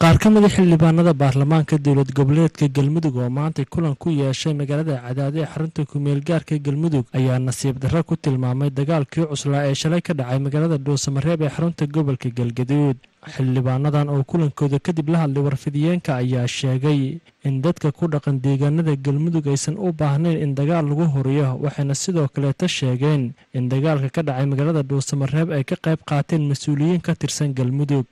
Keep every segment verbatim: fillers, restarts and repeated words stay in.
qaar ka mid ah xildhibaanada baarlamaanka dowlad goboleedka Galmudug oo maanta kulan ku yeeshay magaalada Cadaade ee xarunta ku meel gaarka Galmudug ayaa nasiib darro ku tilmaamay dagaalkii cuslaa ee shalay ka dhacay magaalada Dhuusamareeb ee xarunta gobolka Galgaduud. xildhibaanadan oo kulankooda kadib la hadlay warfidiyeenka ayaa sheegay in dadka ku dhaqan deegaanada Galmudug aysan u baahnayn in dagaal lagu horiyo, waxayna sidoo kale ta sheegeen in dagaalka ka dhacay magaalada Dhuusamareeb ay ka qayb qaateen mas'uuliyiin ka tirsan Galmudug.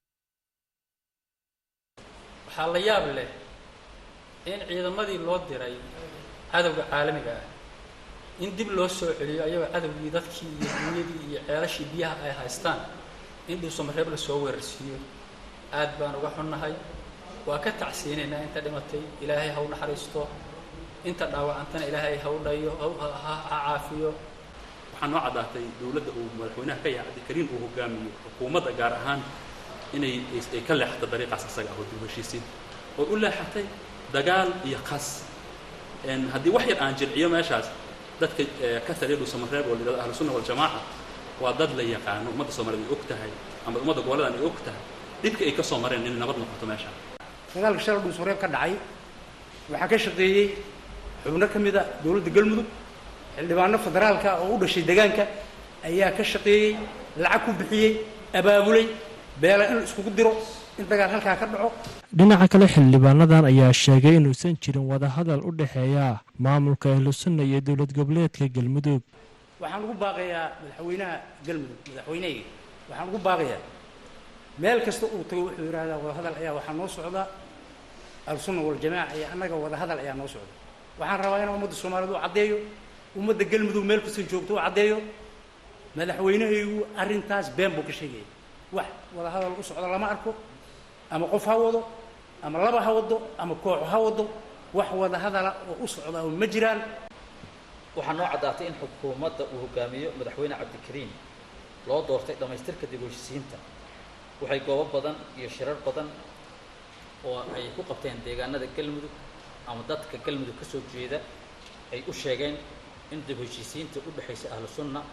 waxaa la yaab leh in ciidamadii loo diray cadowga caalamiga ah in dib loo soo celiyo ayagoo cadowgii dadkii iyo dunyadii iyo ceelashii biyaha ay haystaan in Dhuusamareeb la soo weerarsiiyo. aad baan uga xunnahay, waa ka tacsiinaynaa inta dhimatay, ilaahay ha u naxariisto, inta dhaawacantana ilaahay ha u dhayo ha caafiyo. waxaan noo caddaatay dowladda uu madaxweynaha ka yahay Cabdikariin uu hogaamiyo xukuumadda gaar ahaan inay ay ka leexato dariiqaas asaga ah oo dib u heshiisiin oo u leexatay dagaal iyo qas. een haddii wax yar aan jirciyo meeshaas dadka ka taliya Dhuusamareeb oo lidada ahlu sunna wal jamaaca waa dad la yaqaan ummadda Soomaaliyeed ay og tahay ama ummadda goboleedana ay og tahay dhibka ay ka soo mareen in nabad noqoto meesha. dagaalka shalay Dhuusamareeb ka dhacay waxaa ka shaqeeyay xubno ka mid ah dowladda Galmudug, xildhibaano federaalka oo u dhashay deegaanka ayaa ka shaqeeyay, lacag ku bixiyay, abaabulay beela in isku diro in dagaal halka ka dhaco. dhinaca kale xildhibaanadan ayaa sheegay inuusan jirin wada hadal u dhaxeeya maamulka ahlu sunna iyo dowlad goboleedka Galmudug. waxaan ugu baaqayaa madaxweynaha Galmudug madaxweynaha waxaan ugu baaqayaa meel kasta uu tago wuxuu yiraahdaa wada hadal ayaa waxa noo socda ahlu sunna wal jamaaca iyo annaga wada hadal ayaa noo socda. waxaan rabaa in ummadda Soomaaliyeed uu cadeeyo, ummadda Galmudug meel kasta joogto uu cadeeyo madaxweynaha arrintaas been buu ka sheegay. wax wada hadal u socda lama arko, ama qof ha wado ama laba ha wado ama koox ha wado, wax wada hadal oo u socda oo ma jiraan. waxaa noo caddaatay in xukuumadda uu hogaamiyo madaxweyne Cabdikariin loo doortay dhamaystirka dib u heshiisiinta. waxay goobo badan iyo shirar badan oo ay ku qabteen deegaanada Galmudug ama dadka Galmudug ka soo jeeda ay u sheegeen in dib u heshiisiinta u dhaxaysa ahlu sunna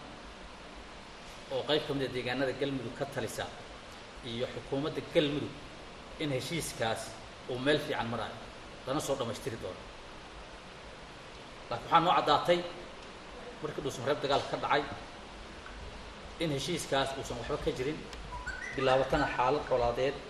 oo qayb ka mid ah deegaanada Galmudug ka talisa iyo xukuumadda Galmudug in heshiiskaas uu meel fiican marayo lana soo dhamaystiri doono. laakiin waxaa noo caddaatay markii Dhuusamareeb dagaal ka dhacay in heshiiskaas uusan waxba ka jirin, bilaabatana xaalad colaadeed